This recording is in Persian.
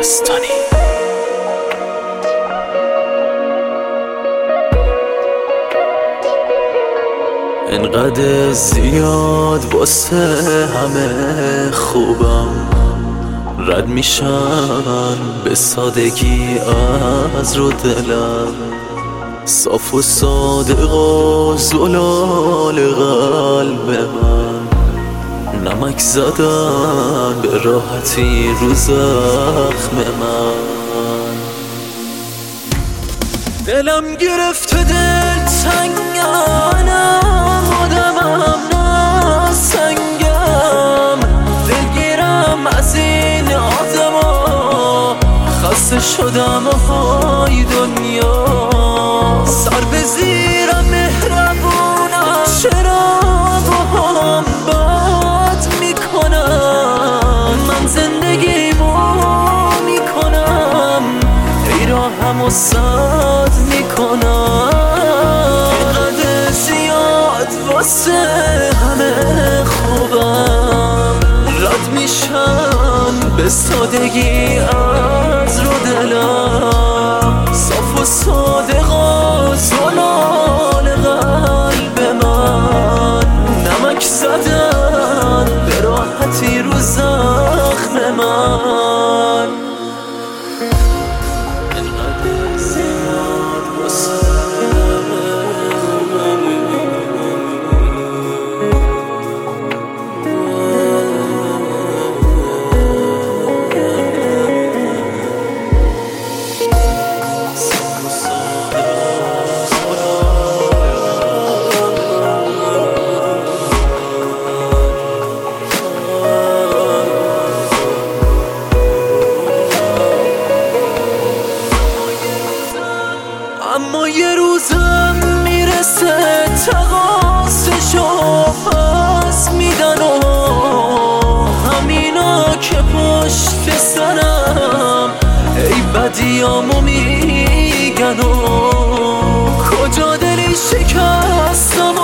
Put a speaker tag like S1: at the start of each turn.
S1: داستانی. انقدر زیاد واسه همه خوبم، رد میشن به سادگی از رو دلم. صاف و صادق و زلال قلب من، نمک زدن به راحتی رو زخم من. دلم گرفته دل تنگم، آدمم نه سنگم. دلگیرم از این آدما، خسته شدم های دنیا. سر به زیرم مهربونم، چرا با هم بد میکنم؟ من زندگیمو میکنم، ای راهم و سد میکنم. اینقدر زیاد واسه همه خوبم، رد میشن به سادگی از رو دلم. صاف و صادق و زلال قلب من، نمک زدن به راحتی رو زخم من. اینقدر زیاد واسه اما یه روزم میرسه تقاصشو پس میدن و همینا که پشت سرم ای بدیامو میگن و کجا دلی شکستم